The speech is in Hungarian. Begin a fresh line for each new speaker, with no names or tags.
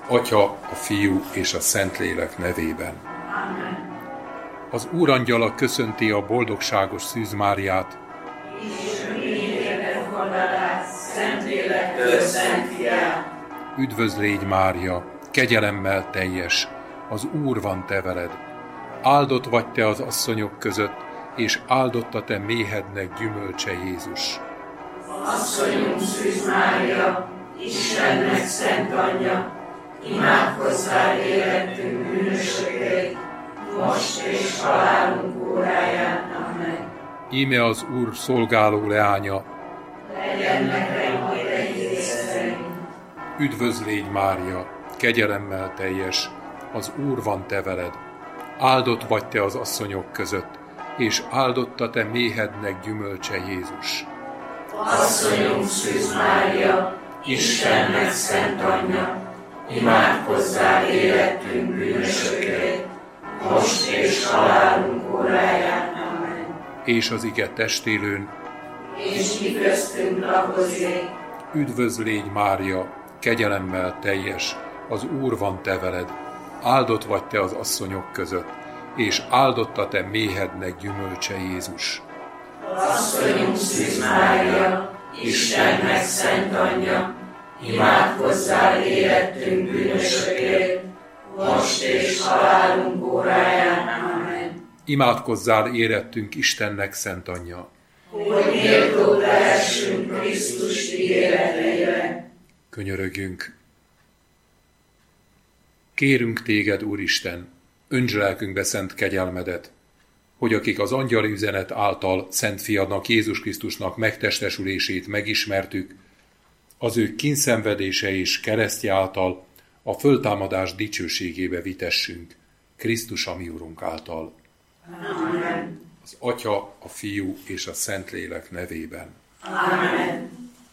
Atya, a Fiú és a Szentlélek nevében.
Amen.
Az Úrangyala köszönti a boldogságos Szűz Máriát.
Isten mindérte fogadás, Szentlélektől Szent Fiát.
Üdvözl légy, Mária, kegyelemmel teljes, az Úr van te veled. Áldott vagy te az asszonyok között, és áldott a te méhednek gyümölcse Jézus.
Asszonyunk Szűz Mária, Istennek szent anyja, imádkozzál érettünk bűnösökért, most és halálunk óráján. Amen.
Íme az Úr szolgáló leánya.
Legyen nekem a te igéd szerint.
Üdvözl légy, Mária, kegyelemmel teljes, az Úr van te veled. Áldott vagy te az asszonyok között, és áldott a te méhednek gyümölcse Jézus.
Asszonyunk Szűz Mária, Istennek szent anyja, imádkozzál érettünk bűnösökért, most és halálunk óráján. Amen.
És az ige testélőn.
És mi köztünk lakozik.
Üdvözl légy, Mária, kegyelemmel teljes, az Úr van te veled. Áldott vagy te az asszonyok között, és áldott a te méhednek gyümölcse Jézus.
Asszonyunk Szűz Mária, Istennek szent anyja, imádkozzál érettünk bűnösökért, most és halálunk óráján. Amen.
Imádkozzál érettünk Istennek szent anyja.
Hogy méltó lehessünk Krisztus ígéreteire.
Könyörögjünk. Kérünk téged, Úristen, öntsd lelkünkbe szent kegyelmedet, hogy akik az angyali üzenet által Szent Fiadnak, Jézus Krisztusnak megtestesülését megismertük, az ő kínszenvedése és keresztje által a föltámadás dicsőségébe vitessünk, Krisztus a mi Urunk által.
Amen.
Az Atya, a Fiú és a Szentlélek nevében.
Amen.